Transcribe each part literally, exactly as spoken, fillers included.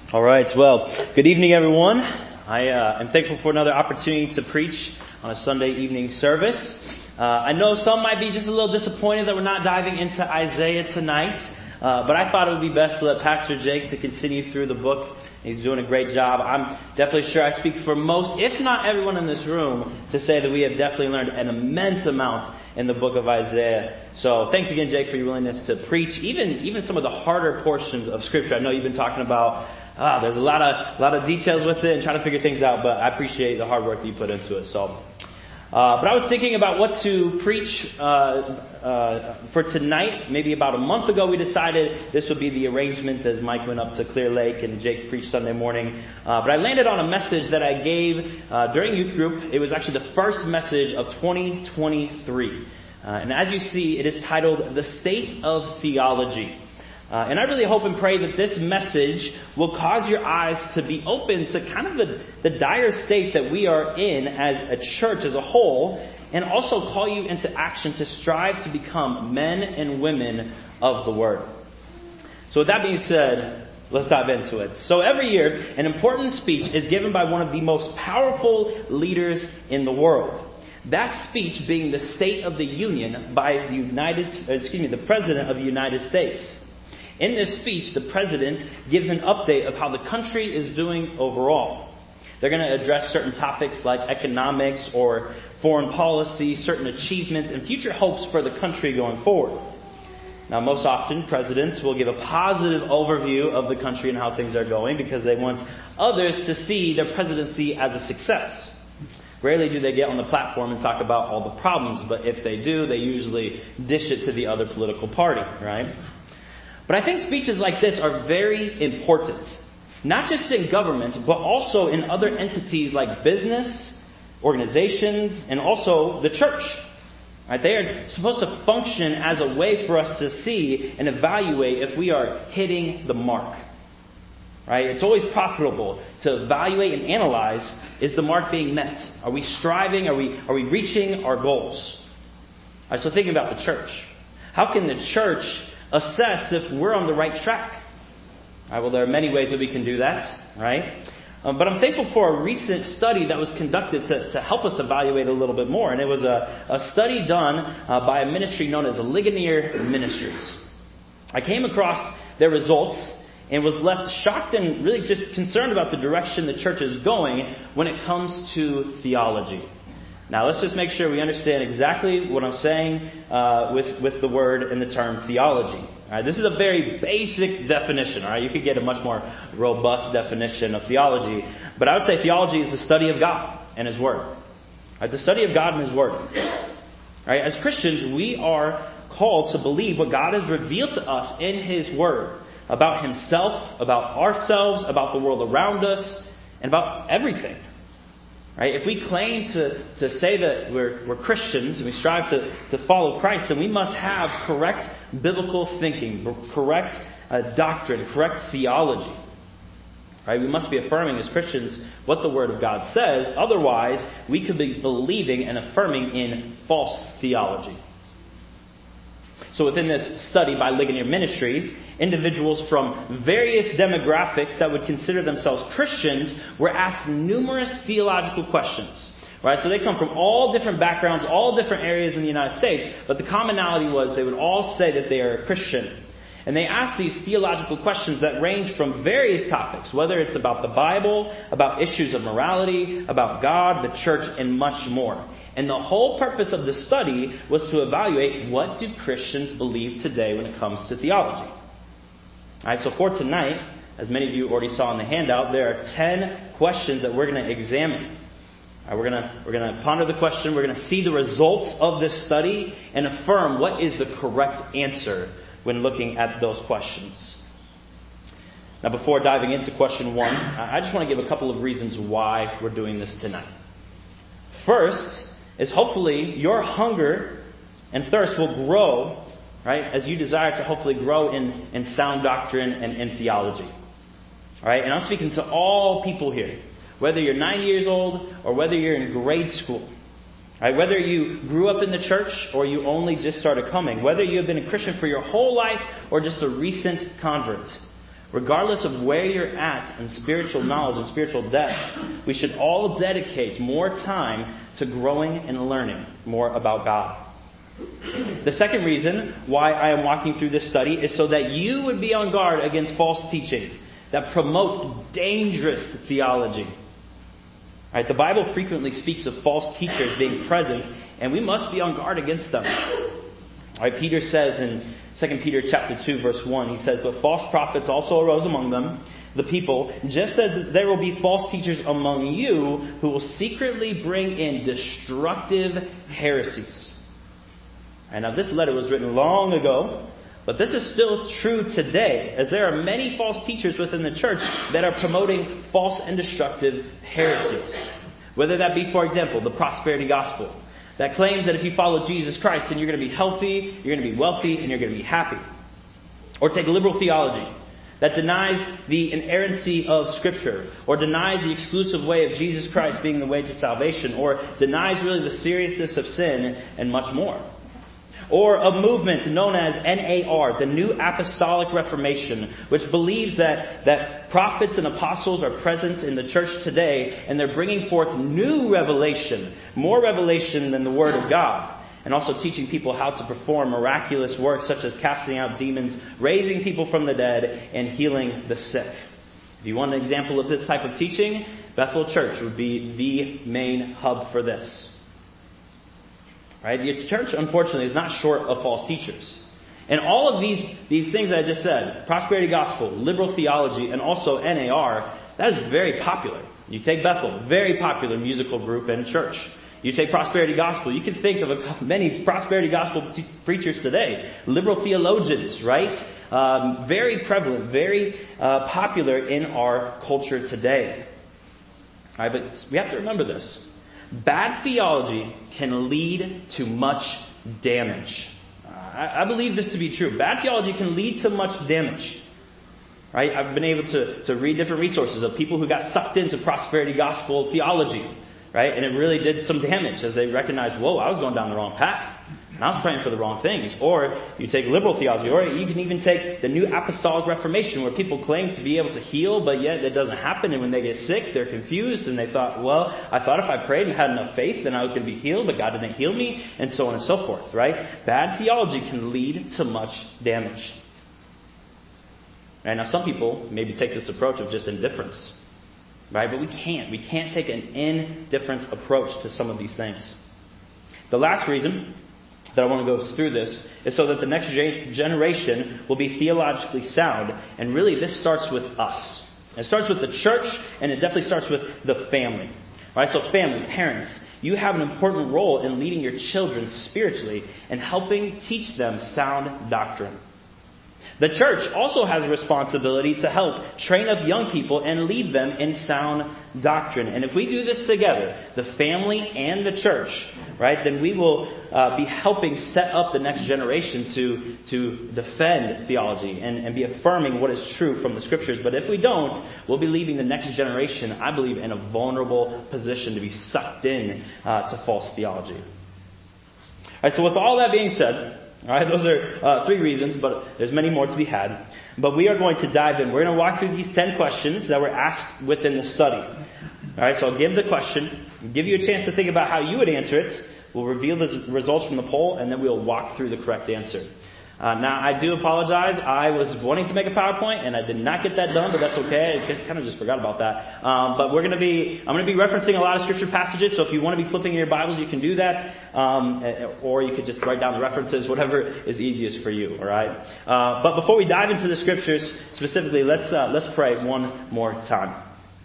All right, well, good evening, everyone. I uh, am thankful for another opportunity to preach on a Sunday evening service. Uh, I know some might be just a little disappointed that we're not diving into Isaiah tonight, uh, but I thought it would be best to let Pastor Jake to continue through the book. He's doing a great job. I'm definitely sure I speak for most, if not everyone in this room, to say that we have definitely learned an immense amount in the book of Isaiah. So thanks again, Jake, for your willingness to preach, even even some of the harder portions of Scripture. I know you've been talking about Ah, there's a lot of a lot of details with it and trying to figure things out, but I appreciate the hard work that you put into it. So, uh, but I was thinking about what to preach uh, uh, for tonight. Maybe about a month ago, we decided this would be the arrangement as Mike went up to Clear Lake and Jake preached Sunday morning. Uh, but I landed on a message that I gave uh, during youth group. It was actually the first message of twenty twenty-three, uh, and as you see, it is titled "The State of Theology." Uh, and I really hope and pray that this message will cause your eyes to be open to kind of the, the dire state that we are in as a church as a whole, and also call you into action to strive to become men and women of the Word. So with that being said, let's dive into it. So every year, an important speech is given by one of the most powerful leaders in the world. That speech being the State of the Union by the United, excuse me, the President of the United States. In this speech, the president gives an update of how the country is doing overall. They're going to address certain topics like economics or foreign policy, certain achievements, and future hopes for the country going forward. Now, most often, presidents will give a positive overview of the country and how things are going because they want others to see their presidency as a success. Rarely do they get on the platform and talk about all the problems, but if they do, they usually dish it to the other political party, right? But I think speeches like this are very important, not just in government, but also in other entities like business, organizations, and also the church. Right? They are supposed to function as a way for us to see and evaluate if we are hitting the mark. Right? It's always profitable to evaluate and analyze, is the mark being met? Are we striving? Are we, are we reaching our goals? Right, so thinking about the church. How can the church assess if we're on the right track? All right, well, there are many ways that we can do that, right? Um, but I'm thankful for a recent study that was conducted to, to help us evaluate a little bit more. And it was a, a study done uh, by a ministry known as Ligonier Ministries. I came across their results and was left shocked and really just concerned about the direction the church is going when it comes to theology. Now, let's just make sure we understand exactly what I'm saying uh, with, with the word and the term theology. All right, this is a very basic definition. All right, you could get a much more robust definition of theology. But I would say theology is the study of God and His Word. All right, the study of God and His Word. All right, as Christians, we are called to believe what God has revealed to us in His Word about Himself, about ourselves, about the world around us, and about everything. Right? If we claim to, to say that we're, we're Christians and we strive to, to follow Christ, then we must have correct biblical thinking, correct uh, doctrine, correct theology. Right? We must be affirming as Christians what the Word of God says. Otherwise, we could be believing and affirming in false theology. So within this study by Ligonier Ministries, individuals from various demographics that would consider themselves Christians were asked numerous theological questions. Right? So they come from all different backgrounds, all different areas in the United States, but the commonality was they would all say that they are a Christian. And they asked these theological questions that range from various topics, whether it's about the Bible, about issues of morality, about God, the church, and much more. And the whole purpose of the study was to evaluate what do Christians believe today when it comes to theology. All right, so for tonight, as many of you already saw in the handout, there are ten questions that we're going to examine. All right, we're going to we're going to ponder the question. We're going to see the results of this study and affirm what is the correct answer when looking at those questions. Now, before diving into question one, I just want to give a couple of reasons why we're doing this tonight. First is hopefully your hunger and thirst will grow, right, as you desire to hopefully grow in, in sound doctrine and in theology. All right, and I'm speaking to all people here, whether you're nine years old or whether you're in grade school. All right, whether you grew up in the church or you only just started coming, whether you have been a Christian for your whole life or just a recent convert. Regardless of where you're at in spiritual knowledge and spiritual depth, we should all dedicate more time to growing and learning more about God. The second reason why I am walking through this study is so that you would be on guard against false teaching that promote dangerous theology. All right, the Bible frequently speaks of false teachers being present, and we must be on guard against them. All right, Peter says in Second Peter chapter two, verse one, he says, "But false prophets also arose among them, the people, just as there will be false teachers among you who will secretly bring in destructive heresies." And now this letter was written long ago, but this is still true today, as there are many false teachers within the church that are promoting false and destructive heresies. Whether that be, for example, the prosperity gospel, that claims that if you follow Jesus Christ, then you're going to be healthy, you're going to be wealthy, and you're going to be happy. Or take liberal theology, that denies the inerrancy of Scripture, or denies the exclusive way of Jesus Christ being the way to salvation, or denies really the seriousness of sin, and much more. Or a movement known as N A R, the New Apostolic Reformation, which believes that, that prophets and apostles are present in the church today, and they're bringing forth new revelation, more revelation than the Word of God, and also teaching people how to perform miraculous works such as casting out demons, raising people from the dead, and healing the sick. If you want an example of this type of teaching, Bethel Church would be the main hub for this. Right? The church, unfortunately, is not short of false teachers. And all of these, these things that I just said, prosperity gospel, liberal theology, and also N A R, that is very popular. You take Bethel, very popular musical group and church. You take prosperity gospel, you can think of a, many prosperity gospel t- preachers today. Liberal theologians, right? Um, very prevalent, very uh, popular in our culture today. All right, but we have to remember this. Bad theology can lead to much damage. I, I believe this to be true. Bad theology can lead to much damage. Right? I've been able to, to read different resources of people who got sucked into prosperity gospel theology. Right? And it really did some damage as they recognized, whoa, I was going down the wrong path. And I was praying for the wrong things. Or you take liberal theology, or you can even take the New Apostolic Reformation, where people claim to be able to heal, but yet it doesn't happen. And when they get sick, they're confused, and they thought, well, I thought if I prayed and had enough faith, then I was going to be healed, but God didn't heal me, and so on and so forth. Right? Bad theology can lead to much damage. And now some people maybe take this approach of just indifference. Right? But we can't. We can't take an indifferent approach to some of these things. The last reason that I want to go through this is so that the next generation will be theologically sound. And really, this starts with us. It starts with the church, and it definitely starts with the family. All right, so family, parents, you have an important role in leading your children spiritually and helping teach them sound doctrine. The church also has a responsibility to help train up young people and lead them in sound doctrine. And if we do this together, the family and the church, right, then we will uh, be helping set up the next generation to, to defend theology and, and be affirming what is true from the Scriptures. But if we don't, we'll be leaving the next generation, I believe, in a vulnerable position to be sucked in uh, to false theology. All right, so with all that being said, all right, those are uh, three reasons, but there's many more to be had. But we are going to dive in. We're going to walk through these ten questions that were asked within the study. All right, so I'll give the question, give you a chance to think about how you would answer it. We'll reveal the results from the poll, and then we'll walk through the correct answer. Uh, now, I do apologize. I was wanting to make a PowerPoint, and I did not get that done, but that's okay. I kind of just forgot about that. Um, but we're going to be, I'm going to be referencing a lot of Scripture passages, so if you want to be flipping in your Bibles, you can do that. Um, or you could just write down the references, whatever is easiest for you, all right? Uh, but before we dive into the Scriptures specifically, let's uh, let's pray one more time.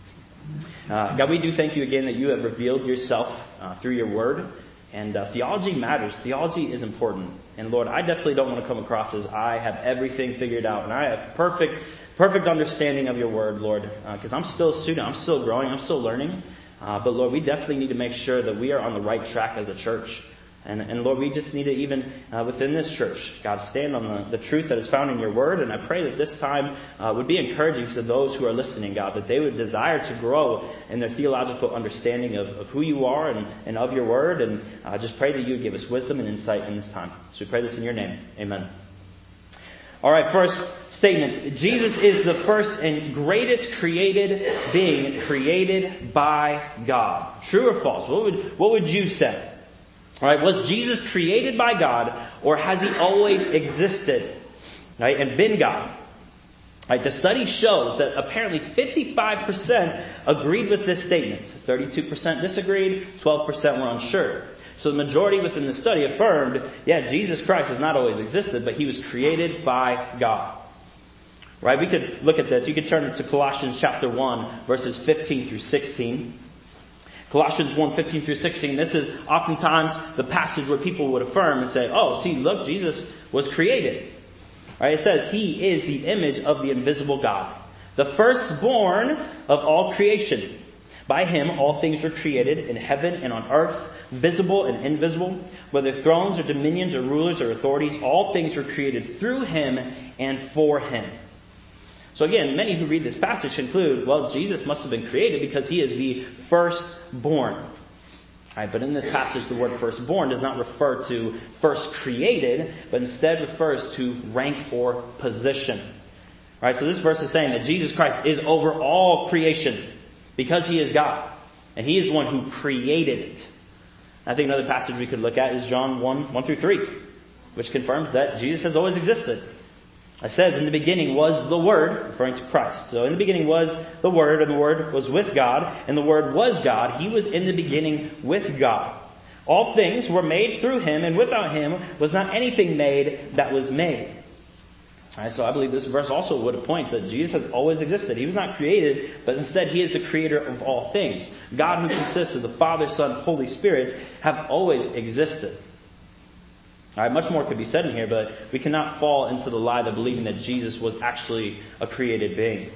Uh, God, we do thank you again that you have revealed yourself uh, through your word. And uh, theology matters. Theology is important. And Lord, I definitely don't want to come across as I have everything figured out and I have perfect, perfect understanding of your word, Lord. Because uh, I'm still a student. I'm still growing. I'm still learning. Uh, but Lord, we definitely need to make sure that we are on the right track as a church. And, and Lord, we just need to even uh, within this church, God, stand on the, the truth that is found in your word. And I pray that this time uh, would be encouraging to those who are listening, God, that they would desire to grow in their theological understanding of, of who you are and, and of your word. And uh, just pray that you would give us wisdom and insight in this time. So we pray this in your name. Amen. All right, first statement. Jesus is the first and greatest created being created by God. True or false? What would, what would you say? All right, was Jesus created by God, or has he always existed, right, and been God? Right, the study shows that apparently fifty-five percent agreed with this statement. thirty-two percent disagreed, twelve percent were unsure. So the majority within the study affirmed, yeah, Jesus Christ has not always existed, but he was created by God. Right, we could look at this. You could turn to Colossians chapter one, verses fifteen through sixteen. Colossians one, fifteen through sixteen. This is oftentimes the passage where people would affirm and say, oh, see, look, Jesus was created. Right, it says, he is the image of the invisible God, the firstborn of all creation. By him all things were created in heaven and on earth, visible and invisible, whether thrones or dominions or rulers or authorities, all things were created through him and for him. So again, many who read this passage conclude, well, Jesus must have been created because he is the firstborn. Right, but in this passage, the word firstborn does not refer to first created, but instead refers to rank or position. Right, so this verse is saying that Jesus Christ is over all creation because he is God. And he is the one who created it. I think another passage we could look at is John one, one through three, which confirms that Jesus has always existed. It says, in the beginning was the Word, referring to Christ. So in the beginning was the Word, and the Word was with God, and the Word was God. He was in the beginning with God. All things were made through him, and without him was not anything made that was made. All right, so I believe this verse also would point that Jesus has always existed. He was not created, but instead he is the creator of all things. God, who consists of the Father, Son, Holy Spirit, have always existed. All right, much more could be said in here, but we cannot fall into the lie of believing that Jesus was actually a created being.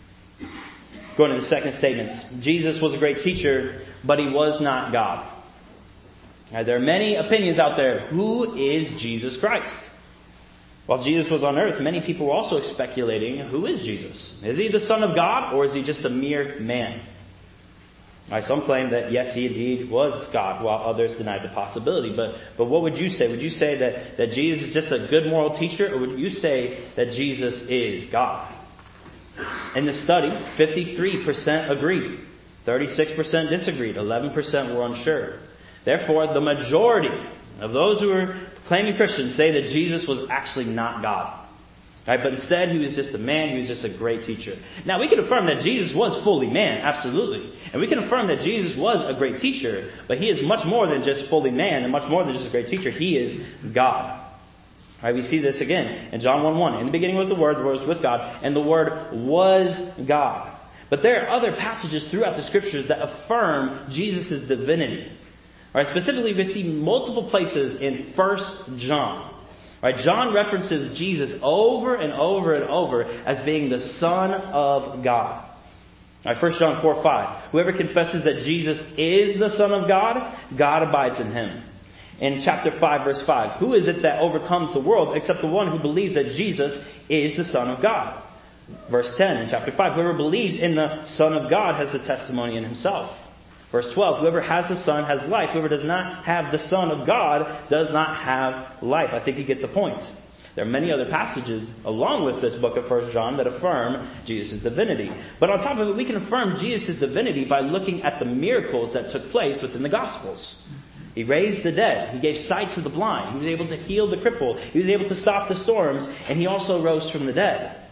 Going to the second statement. Jesus was a great teacher, but he was not God. All right, there are many opinions out there. Who is Jesus Christ? While Jesus was on earth, many people were also speculating, who is Jesus? Is he the Son of God, or is he just a mere man? Right, some claim that yes, he indeed was God, while others denied the possibility. But but what would you say? Would you say that, that Jesus is just a good moral teacher, or would you say that Jesus is God? In the study, fifty-three percent agreed, thirty-six percent disagreed, eleven percent were unsure. Therefore, the majority of those who are claiming Christians say that Jesus was actually not God. Right, but instead, he was just a man, he was just a great teacher. Now, we can affirm that Jesus was fully man, absolutely. And we can affirm that Jesus was a great teacher, but he is much more than just fully man and much more than just a great teacher. He is God. Right, we see this again in John one one. In the beginning was the Word, the Word was with God, and the Word was God. But there are other passages throughout the Scriptures that affirm Jesus' divinity. Right, specifically, we see multiple places in First John. Right, John references Jesus over and over and over as being the Son of God. Right, First John four five. Whoever confesses that Jesus is the Son of God, God abides in him. In chapter five, verse five. Who is it that overcomes the world except the one who believes that Jesus is the Son of God? Verse ten in chapter five. Whoever believes in the Son of God has the testimony in himself. Verse twelve, whoever has the Son has life. Whoever does not have the Son of God does not have life. I think you get the point. There are many other passages along with this book of First John that affirm Jesus' divinity. But on top of it, we can affirm Jesus' divinity by looking at the miracles that took place within the Gospels. He raised the dead. He gave sight to the blind. He was able to heal the crippled. He was able to stop the storms. And he also rose from the dead.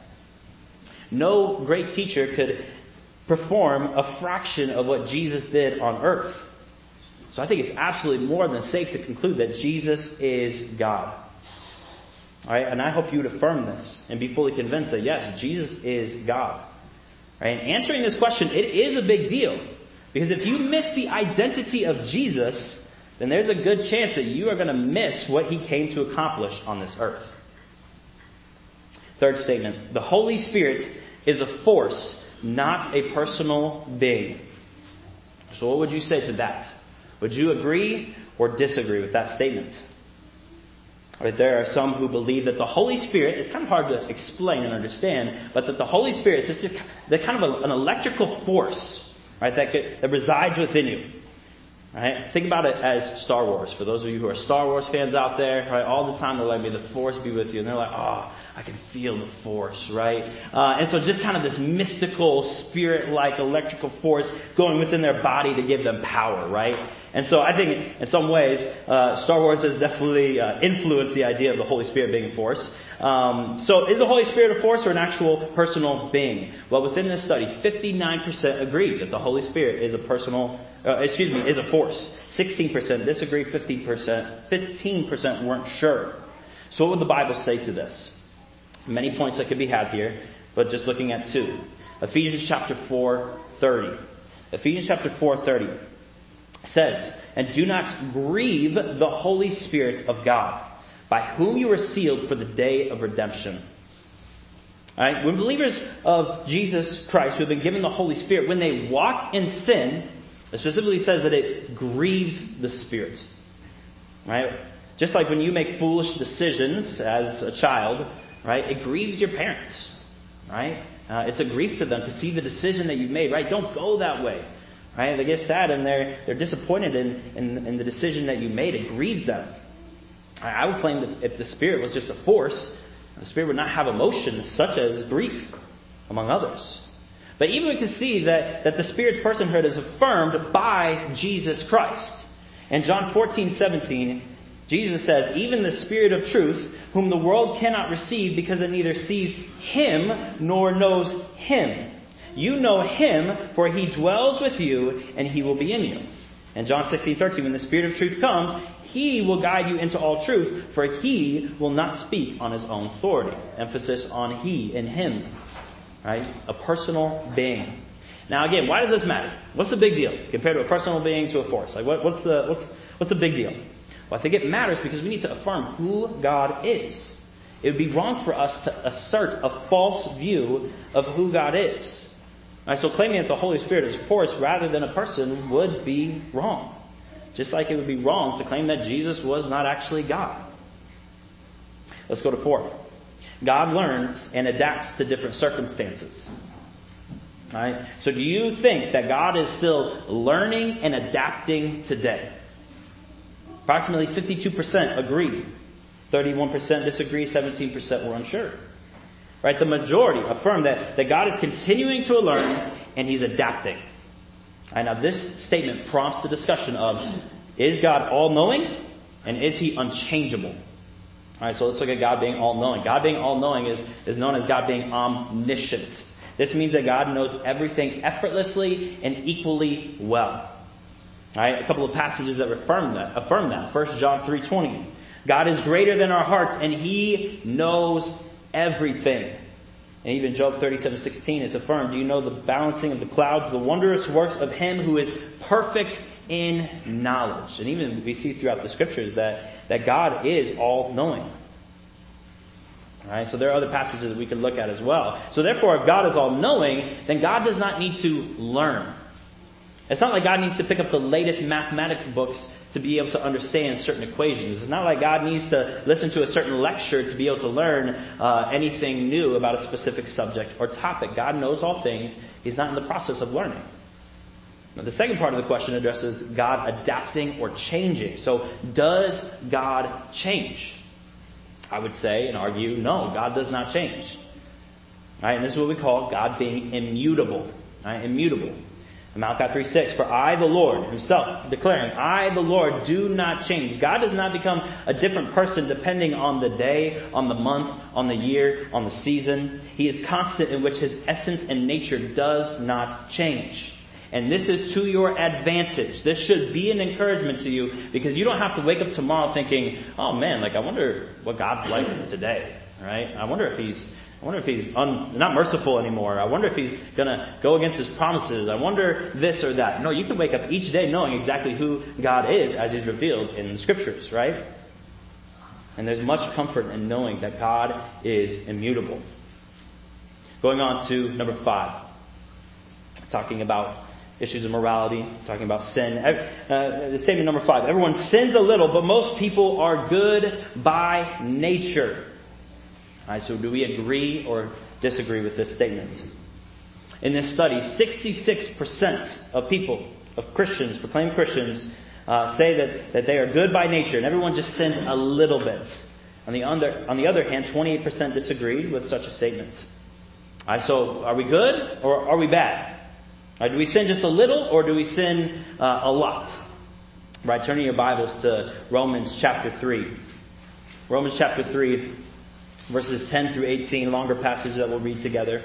No great teacher could perform a fraction of what Jesus did on earth. So I think it's absolutely more than safe to conclude that Jesus is God. All right, and I hope you would affirm this and be fully convinced that yes, Jesus is God. All right, and answering this question, it is a big deal. Because if you miss the identity of Jesus, then there's a good chance that you are going to miss what he came to accomplish on this earth. Third statement, the Holy Spirit is a force, not a personal being. So what would you say to that? Would you agree or disagree with that statement? Right, there are some who believe that the Holy Spirit, it's kind of hard to explain and understand, but that the Holy Spirit is just a, kind of a, an electrical force, right, that, could, that resides within you. Right? Think about it as Star Wars. For those of you who are Star Wars fans out there, right? All the time they're like, may the Force be with you. And they're like, oh, I can feel the Force, right? Uh, and so just kind of this mystical, spirit-like electrical force going within their body to give them power, right? And so I think in some ways, uh, Star Wars has definitely uh, influenced the idea of the Holy Spirit being a force. Um, so is the Holy Spirit a force or an actual personal being? Well, within this study, fifty-nine percent agreed that the Holy Spirit is a personal, uh, excuse me, is a force. sixteen percent disagreed, fifteen percent, fifteen percent weren't sure. So what would the Bible say to this? Many points that could be had here, but just looking at two. Ephesians chapter four, thirty. Ephesians chapter four, thirty says, and do not grieve the Holy Spirit of God, by whom you were sealed for the day of redemption. All right? When believers of Jesus Christ who have been given the Holy Spirit, when they walk in sin, it specifically says that it grieves the Spirit. Right? Just like when you make foolish decisions as a child, right? It grieves your parents. Right? Uh, it's a grief to them to see the decision that you've made. Right? Don't go that way. Right? They get sad and they're they're disappointed in, in, in the decision that you made. It grieves them. I would claim that if the Spirit was just a force, the Spirit would not have emotions such as grief, among others. But even we can see that, that the Spirit's personhood is affirmed by Jesus Christ. In John fourteen, seventeen, Jesus says, even the Spirit of truth, whom the world cannot receive because it neither sees Him nor knows Him. You know Him, for He dwells with you and He will be in you. And John sixteen, thirteen, when the Spirit of truth comes, He will guide you into all truth, for He will not speak on His own authority. Emphasis on He and Him. Right? A personal being. Now again, why does this matter? What's the big deal compared to a personal being to a force? Like what, what's the what's what's the big deal? Well, I think it matters because we need to affirm who God is. It would be wrong for us to assert a false view of who God is. Right, so claiming that the Holy Spirit is a force rather than a person would be wrong. Just like it would be wrong to claim that Jesus was not actually God. Let's go to four. God learns and adapts to different circumstances. All right? So do you think that God is still learning and adapting today? Approximately fifty-two percent agree. thirty-one percent disagree. seventeen percent were unsure. Right? The majority affirm that, that God is continuing to learn and He's adapting. Right, now this statement prompts the discussion of, is God all-knowing and is He unchangeable? All right, so let's look at God being all-knowing. God being all-knowing is, is known as God being omniscient. This means that God knows everything effortlessly and equally well. All right, a couple of passages that affirm that. Affirm that. First John three twenty. God is greater than our hearts and He knows everything. And even Job thirty-seven sixteen is affirmed. Do you know the balancing of the clouds, the wondrous works of Him who is perfect in knowledge? And even we see throughout the Scriptures that, that God is all-knowing. All right, so there are other passages that we can look at as well. So therefore, if God is all-knowing, then God does not need to learn. It's not like God needs to pick up the latest mathematical books to be able to understand certain equations. It's not like God needs to listen to a certain lecture to be able to learn uh, anything new about a specific subject or topic. God knows all things. He's not in the process of learning. Now, the second part of the question addresses God adapting or changing. So, does God change? I would say and argue, no, God does not change. All right, and this is what we call God being immutable. All right, immutable. Malachi three six, for I, the Lord, Himself declaring, I, the Lord, do not change. God does not become a different person depending on the day, on the month, on the year, on the season. He is constant, in which His essence and nature does not change. And this is to your advantage. This should be an encouragement to you because you don't have to wake up tomorrow thinking, oh man, like I wonder what God's like today, right? I wonder if He's I wonder if He's un, not merciful anymore. I wonder if He's going to go against His promises. I wonder this or that. No, you can wake up each day knowing exactly who God is as He's revealed in the Scriptures, right? And there's much comfort in knowing that God is immutable. Going on to number five. Talking about issues of morality, talking about sin. Uh, the statement number five. Everyone sins a little, but most people are good by nature. All right, so do we agree or disagree with this statement? In this study, sixty-six percent of people of Christians, proclaimed Christians, uh, say that, that they are good by nature, and everyone just sins a little bit. On the, under, on the other hand, twenty-eight percent disagreed with such a statement. All right, so are we good or are we bad? All right, do we sin just a little or do we sin uh, a lot? Right, turning your Bibles to Romans chapter three. Romans chapter three, verses ten through eighteen, longer passage that we'll read together.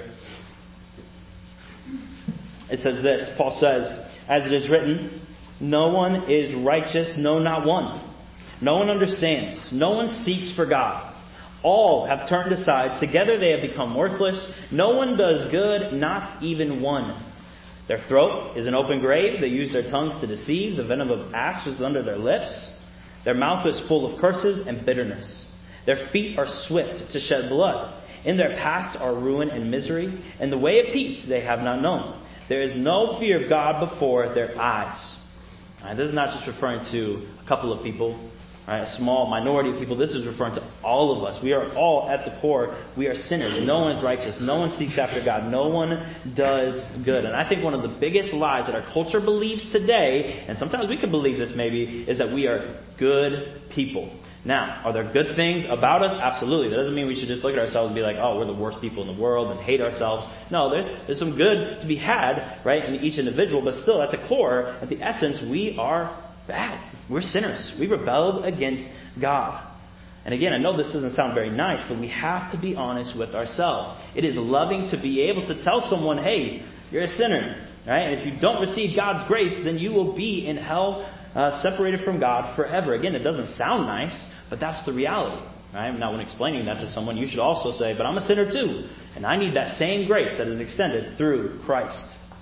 It says this, Paul says, as it is written, no one is righteous, no, not one. No one understands. No one seeks for God. All have turned aside. Together they have become worthless. No one does good, not even one. Their throat is an open grave. They use their tongues to deceive. The venom of asps is under their lips. Their mouth is full of curses and bitterness. Their feet are swift to shed blood. In their paths are ruin and misery. And the way of peace they have not known. There is no fear of God before their eyes. Right, this is not just referring to a couple of people. Right, a small minority of people. This is referring to all of us. We are all, at the core, we are sinners. No one is righteous. No one seeks after God. No one does good. And I think one of the biggest lies that our culture believes today, and sometimes we can believe this maybe, is that we are good people. Now, are there good things about us? Absolutely. That doesn't mean we should just look at ourselves and be like, oh, we're the worst people in the world and hate ourselves. No, there's there's some good to be had, right, in each individual. But still, at the core, at the essence, we are bad. We're sinners. We rebelled against God. And again, I know this doesn't sound very nice, but we have to be honest with ourselves. It is loving to be able to tell someone, hey, you're a sinner. Right? And if you don't receive God's grace, then you will be in hell, uh, separated from God forever. Again, it doesn't sound nice, but that's the reality. Right? Now, when explaining that to someone, you should also say, but I'm a sinner too. And I need that same grace that is extended through Christ.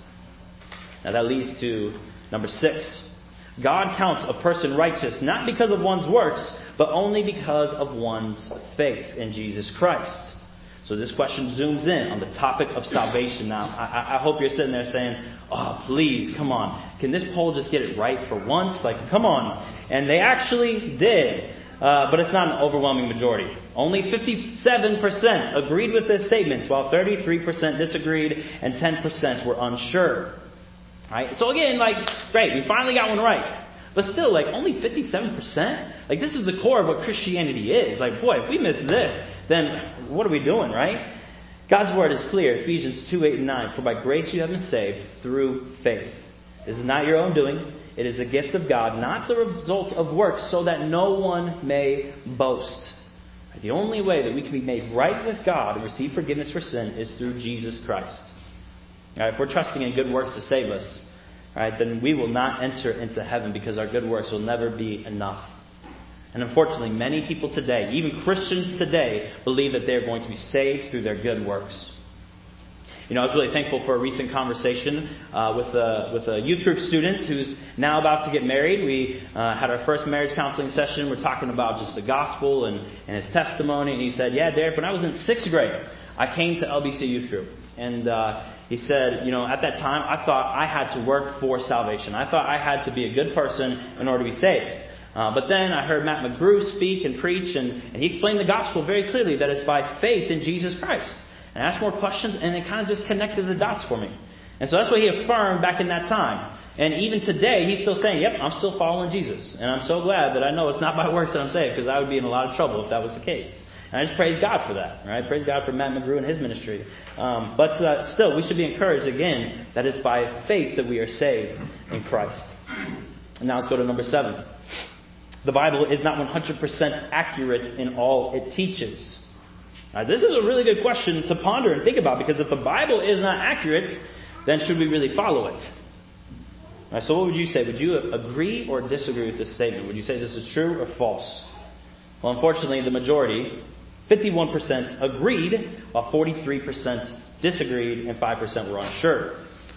Now, that leads to number six. God counts a person righteous not because of one's works, but only because of one's faith in Jesus Christ. So this question zooms in on the topic of salvation. Now, I, I hope you're sitting there saying, oh, please, come on. Can this poll just get it right for once? Like, come on. And they actually did. Uh, but it's not an overwhelming majority. Only fifty-seven percent agreed with this statement, while thirty-three percent disagreed and ten percent were unsure. Right? So again, like, great, we finally got one right. But still, like, only fifty-seven percent? Like, this is the core of what Christianity is. Like, boy, if we miss this, then what are we doing, right? God's word is clear. Ephesians two, eight, and nine. For by grace you have been saved through faith. This is not your own doing. It is a gift of God, not the result of works, so that no one may boast. The only way that we can be made right with God and receive forgiveness for sin is through Jesus Christ. Right, if we're trusting in good works to save us, right, then we will not enter into heaven because our good works will never be enough. And unfortunately, many people today, even Christians today, believe that they're going to be saved through their good works. You know, I was really thankful for a recent conversation uh, with a with a youth group student who's now about to get married. We uh, had our first marriage counseling session. We're talking about just the gospel and, and his testimony. And he said, yeah, Derek, when I was in sixth grade, I came to L B C Youth Group. And uh, he said, you know, at that time, I thought I had to work for salvation. I thought I had to be a good person in order to be saved. Uh, but then I heard Matt McGrew speak and preach, and, and he explained the gospel very clearly, that it's by faith in Jesus Christ. And I asked more questions, and it kind of just connected the dots for me. And so that's what he affirmed back in that time. And even today, he's still saying, yep, I'm still following Jesus. And I'm so glad that I know it's not by works that I'm saved, because I would be in a lot of trouble if that was the case. And I just praise God for that. Right? Praise God for Matt McGrew and his ministry. Um, but uh, still, we should be encouraged, again, that it's by faith that we are saved in Christ. And now let's go to number seven. The Bible is not one hundred percent accurate in all it teaches. Now, this is a really good question to ponder and think about, because if the Bible is not accurate, then should we really follow it? Right, so what would you say? Would you agree or disagree with this statement? Would you say this is true or false? Well, unfortunately, the majority, fifty-one percent, agreed, while forty-three percent disagreed and five percent were unsure.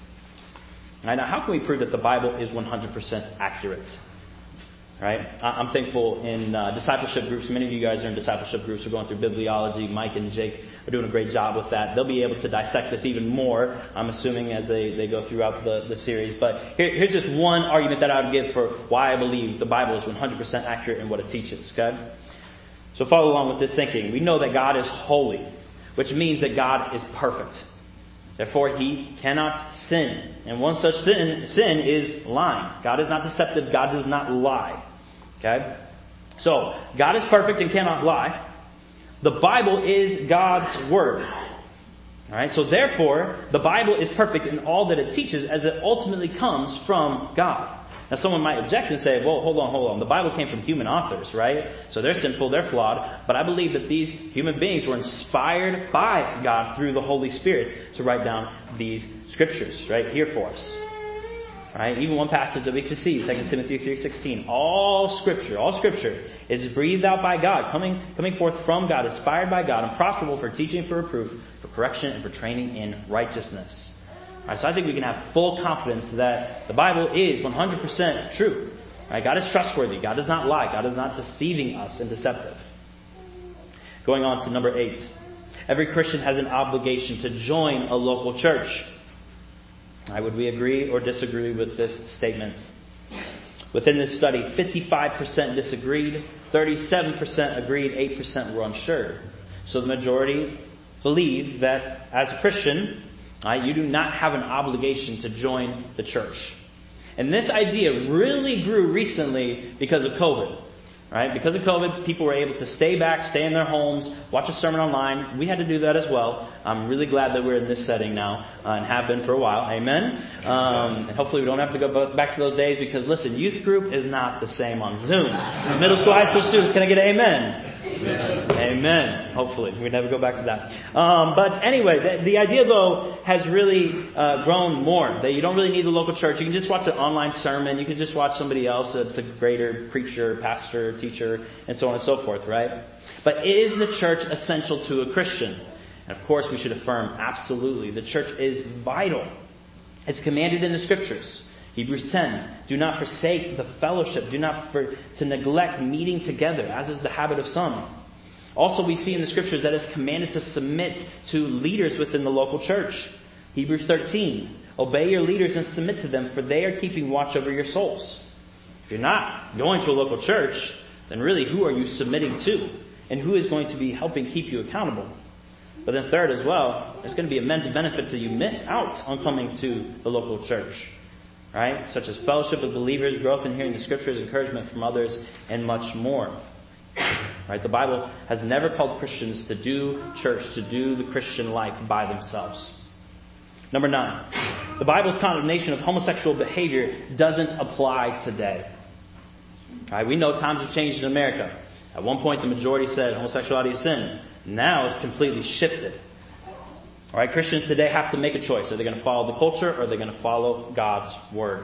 Right, now, how can we prove that the Bible is one hundred percent accurate? Right? I'm thankful in uh, discipleship groups. Many of you guys are in discipleship groups. We're going through bibliology. Mike and Jake are doing a great job with that. They'll be able to dissect this even more, I'm assuming, as they, they go throughout the, the series. But here, here's just one argument that I would give for why I believe the Bible is one hundred percent accurate in what it teaches. Okay? So follow along with this thinking. We know that God is holy, which means that God is perfect. Therefore, he cannot sin. And one such sin, sin is lying. God is not deceptive. God does not lie. Okay? So, God is perfect and cannot lie. The Bible is God's Word. Alright, so therefore, the Bible is perfect in all that it teaches as it ultimately comes from God. Now someone might object and say, well, hold on, hold on. The Bible came from human authors, right? So they're sinful, they're flawed. But I believe that these human beings were inspired by God through the Holy Spirit to write down these scriptures right here for us. Right? Even one passage that we can see, Second Timothy three sixteen. All scripture, all scripture is breathed out by God, coming, coming forth from God, inspired by God, and profitable for teaching, for reproof, for correction, and for training in righteousness. Right, so I think we can have full confidence that the Bible is one hundred percent true. Right, God is trustworthy. God does not lie. God is not deceiving us and deceptive. Going on to number eight. Every Christian has an obligation to join a local church. Right, would we agree or disagree with this statement? Within this study, fifty-five percent disagreed, thirty-seven percent agreed, eight percent were unsure. So the majority believe that as a Christian, right, you do not have an obligation to join the church. And this idea really grew recently because of COVID. Right? Because of COVID, people were able to stay back, stay in their homes, watch a sermon online. We had to do that as well. I'm really glad that we're in this setting now uh, and have been for a while. Amen. Um, and hopefully we don't have to go back to those days because, listen, youth group is not the same on Zoom. Middle school, high school students, can I get an amen? Amen. Amen. Hopefully. We never go back to that. Um, but anyway, the, the idea, though, has really uh, grown more. That you don't really need the local church. You can just watch an online sermon. You can just watch somebody else, a, a greater preacher, pastor, teacher, and so on and so forth, right? But is the church essential to a Christian? And of course, we should affirm, absolutely. The church is vital. It's commanded in the Scriptures. Hebrews ten, do not forsake the fellowship. Do not for, to neglect meeting together, as is the habit of some. Also, we see in the Scriptures that it's commanded to submit to leaders within the local church. Hebrews thirteen, obey your leaders and submit to them, for they are keeping watch over your souls. If you're not going to a local church, then really, who are you submitting to? And who is going to be helping keep you accountable? But then third as well, there's going to be immense benefits that you miss out on coming to the local church. Right? Such as fellowship with believers, growth in hearing the Scriptures, encouragement from others, and much more. Right? The Bible has never called Christians to do church, to do the Christian life by themselves. Number nine. The Bible's condemnation of homosexual behavior doesn't apply today. Right? We know times have changed in America. At one point, the majority said homosexuality is sin. Now it's completely shifted. All right, Christians today have to make a choice. Are they going to follow the culture or are they going to follow God's Word?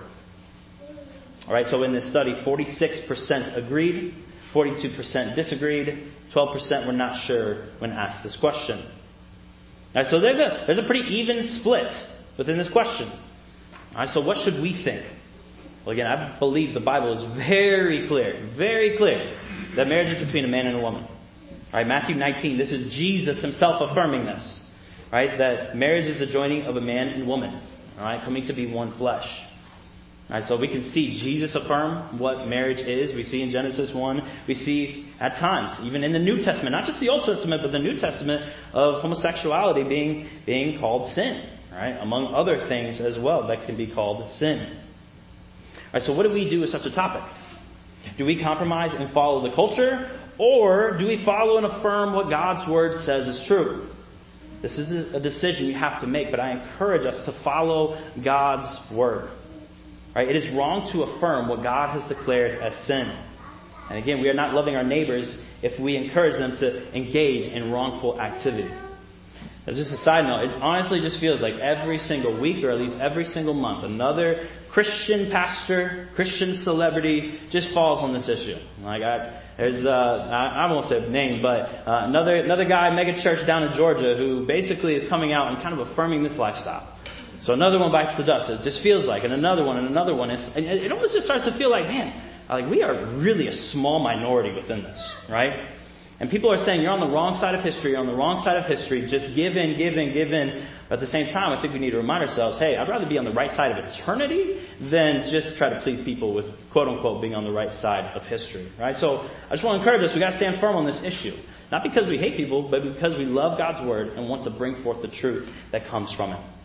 All right, so in this study, forty-six percent agreed, forty-two percent disagreed, twelve percent were not sure when asked this question. All right, so there's a, there's a pretty even split within this question. All right, so what should we think? Well, again, I believe the Bible is very clear, very clear, that marriage is between a man and a woman. All right, Matthew nineteen, this is Jesus himself affirming this. Right, that marriage is the joining of a man and woman, all right, coming to be one flesh. All right, so we can see Jesus affirm what marriage is. We see in Genesis one. We see at times, even in the New Testament, not just the Old Testament, but the New Testament, of homosexuality being being called sin, right, among other things as well that can be called sin. All right, so what do we do with such a topic? Do we compromise and follow the culture, or do we follow and affirm what God's Word says is true? This is a decision you have to make, but I encourage us to follow God's Word. Right? It is wrong to affirm what God has declared as sin. And again, we are not loving our neighbors if we encourage them to engage in wrongful activity. Now, just a side note, it honestly just feels like every single week, or at least every single month, another Christian pastor, Christian celebrity just falls on this issue. Like I, there's, uh, I, I won't say the name, but uh, another another guy, mega church down in Georgia, who basically is coming out and kind of affirming this lifestyle. So another one bites the dust. It just feels like, and another one, and another one. It's, and it almost just starts to feel like, man, like we are really a small minority within this, right? And people are saying, you're on the wrong side of history, you're on the wrong side of history, just give in, give in, give in. But at the same time, I think we need to remind ourselves, hey, I'd rather be on the right side of eternity than just try to please people with, quote unquote, being on the right side of history, right? So I just want to encourage us, we've got to stand firm on this issue. Not because we hate people, but because we love God's Word and want to bring forth the truth that comes from it.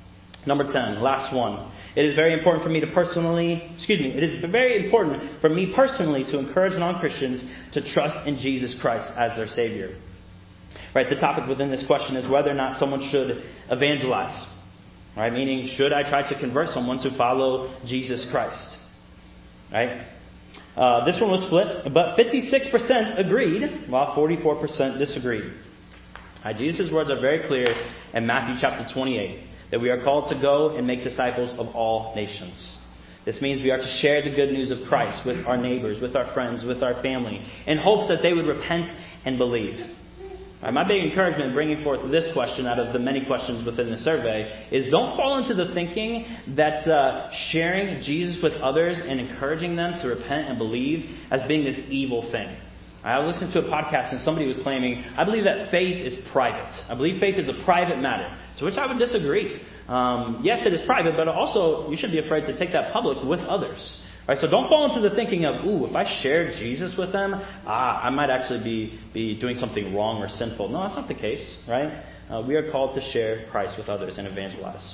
Number ten, last one. It is very important for me to personally, excuse me, it is very important for me personally to encourage non-Christians to trust in Jesus Christ as their Savior. Right, the topic within this question is whether or not someone should evangelize. Right, meaning, should I try to convert someone to follow Jesus Christ? Right? Uh, this one was split, but fifty-six percent agreed, while forty-four percent disagreed. Right, Jesus' words are very clear in Matthew chapter twenty-eight, that we are called to go and make disciples of all nations. This means we are to share the good news of Christ with our neighbors, with our friends, with our family, in hopes that they would repent and believe. Right, my big encouragement in bringing forth this question out of the many questions within the survey is don't fall into the thinking that uh, sharing Jesus with others and encouraging them to repent and believe as being this evil thing. I was listening to a podcast and somebody was claiming, I believe that faith is private. I believe faith is a private matter. To which I would disagree. Um, yes, it is private, but also you should be afraid to take that public with others. Right, so don't fall into the thinking of, ooh, if I share Jesus with them, ah, I might actually be, be doing something wrong or sinful. No, that's not the case, right? Uh, we are called to share Christ with others and evangelize.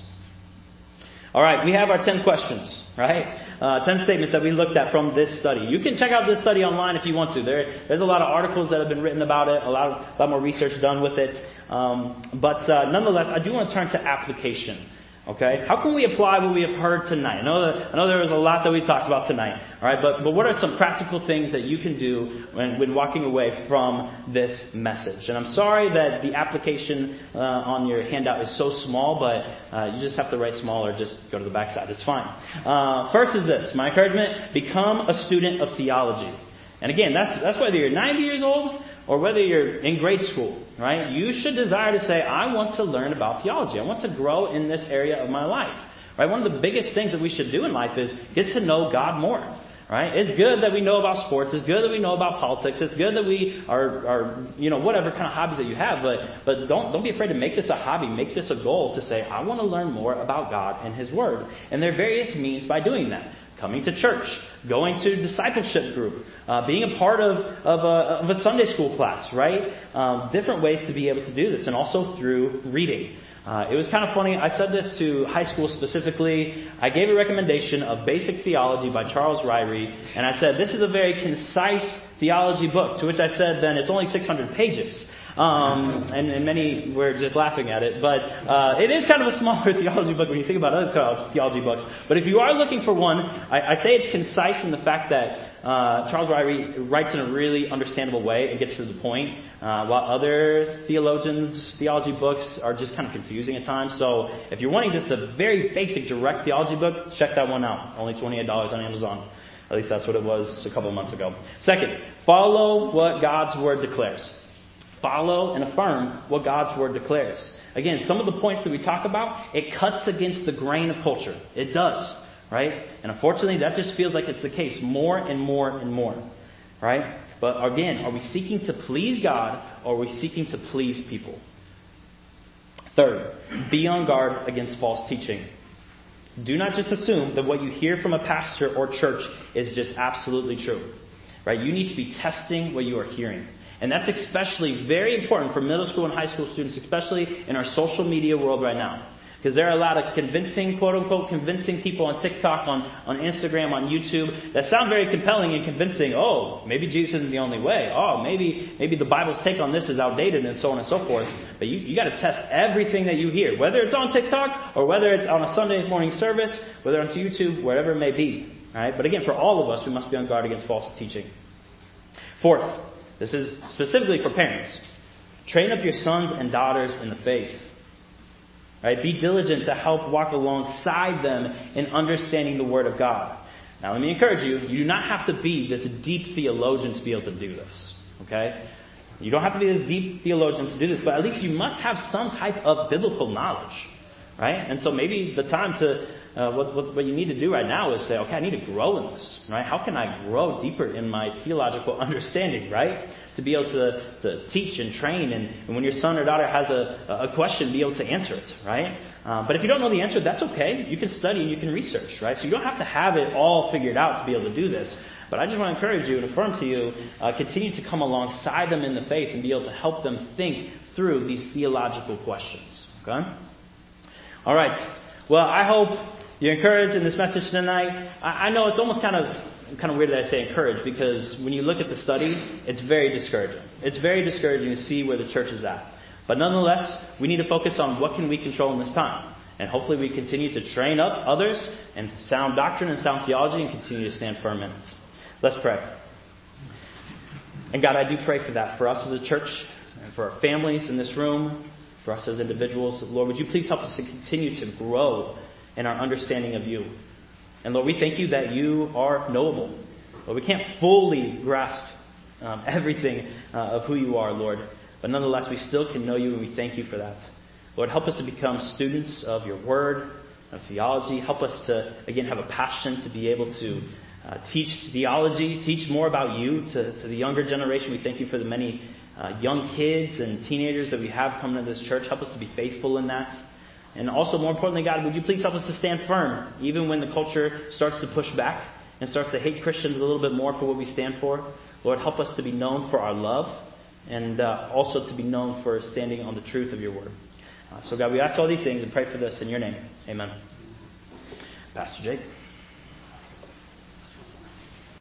All right, we have our ten questions, right? Uh, ten statements that we looked at from this study. You can check out this study online if you want to. There, there's a lot of articles that have been written about it, a lot, of, a lot more research done with it. Um, but uh, nonetheless, I do want to turn to application. Okay, how can we apply what we have heard tonight? I know that, I know there was a lot that we talked about tonight. All right, but but what are some practical things that you can do when, when walking away from this message? And I'm sorry that the application uh, on your handout is so small, but uh, you just have to write small or just go to the backside. It's fine. Uh, first is this: my encouragement: become a student of theology. And again, that's that's whether you're ninety years old or whether you're in grade school, right? You should desire to say, I want to learn about theology. I want to grow in this area of my life, right? One of the biggest things that we should do in life is get to know God more, right? It's good that we know about sports. It's good that we know about politics. It's good that we are, are you know, whatever kind of hobbies that you have. But but don't don't be afraid to make this a hobby. Make this a goal to say, I want to learn more about God and His Word. And there are various means by doing that. Coming to church, going to discipleship group, uh, being a part of, of, a, of a Sunday school class, right? Um, different ways to be able to do this, and also through reading. Uh, it was kind of funny. I said this to high school specifically. I gave a recommendation of Basic Theology by Charles Ryrie, and I said, this is a very concise theology book, to which I said, then it's only six hundred pages. Um, and, and many were just laughing at it. But uh, it is kind of a smaller theology book when you think about other theology books. But if you are looking for one, I, I say it's concise in the fact that uh, Charles Ryrie writes in a really understandable way and gets to the point, uh, while other theologians' theology books are just kind of confusing at times. So if you're wanting just a very basic, direct theology book, check that one out. Only twenty-eight dollars on Amazon. At least that's what it was a couple of months ago. Second, follow what God's Word declares. Follow and affirm what God's Word declares. Again, some of the points that we talk about, it cuts against the grain of culture. It does, right? And unfortunately, that just feels like it's the case more and more and more, right? But again, are we seeking to please God or are we seeking to please people? Third, be on guard against false teaching. Do not just assume that what you hear from a pastor or church is just absolutely true, right? You need to be testing what you are hearing. And that's especially very important for middle school and high school students, especially in our social media world right now. Because there are a lot of convincing, quote-unquote, convincing people on TikTok, on, on Instagram, on YouTube that sound very compelling and convincing. Oh, maybe Jesus isn't the only way. Oh, maybe maybe the Bible's take on this is outdated and so on and so forth. But you you got to test everything that you hear, whether it's on TikTok or whether it's on a Sunday morning service, whether it's on YouTube, wherever it may be. All right? But again, for all of us, we must be on guard against false teaching. Fourth, this is specifically for parents. Train up your sons and daughters in the faith. Right? Be diligent to help walk alongside them in understanding the Word of God. Now, let me encourage you, you do not have to be this deep theologian to be able to do this. Okay? You don't have to be this deep theologian to do this, but at least you must have some type of biblical knowledge. Right? And so maybe the time to, uh, what, what, what you need to do right now is say, okay, I need to grow in this. Right? How can I grow deeper in my theological understanding, right? To be able to, to teach and train. And, and when your son or daughter has a, a question, be able to answer it, right? Uh, but if you don't know the answer, that's okay. You can study and you can research, right? So you don't have to have it all figured out to be able to do this. But I just want to encourage you and affirm to you, uh, continue to come alongside them in the faith and be able to help them think through these theological questions. Okay? All right. Well, I hope you're encouraged in this message tonight. I, I know it's almost kind of kind of weird that I say encouraged, because when you look at the study, it's very discouraging. It's very discouraging to see where the church is at. But nonetheless, we need to focus on what can we control in this time. And hopefully we continue to train up others in sound doctrine and sound theology and continue to stand firm in it. Let's pray. And God, I do pray for that, for us as a church, and for our families in this room, for us as individuals. Lord, would you please help us to continue to grow in our understanding of you. And Lord, we thank you that you are knowable. Lord, we can't fully grasp um, everything uh, of who you are, Lord. But nonetheless, we still can know you, and we thank you for that. Lord, help us to become students of your word, of theology. Help us to, again, have a passion to be able to uh, teach theology, teach more about you to, to the younger generation. We thank you for the many uh, young kids and teenagers that we have coming to this church. Help us to be faithful in that. And also, more importantly, God, would you please help us to stand firm, even when the culture starts to push back and starts to hate Christians a little bit more for what we stand for. Lord, help us to be known for our love, and uh, also to be known for standing on the truth of your word. Uh, so God, we ask all these things and pray for this in your name. Amen. Pastor Jake.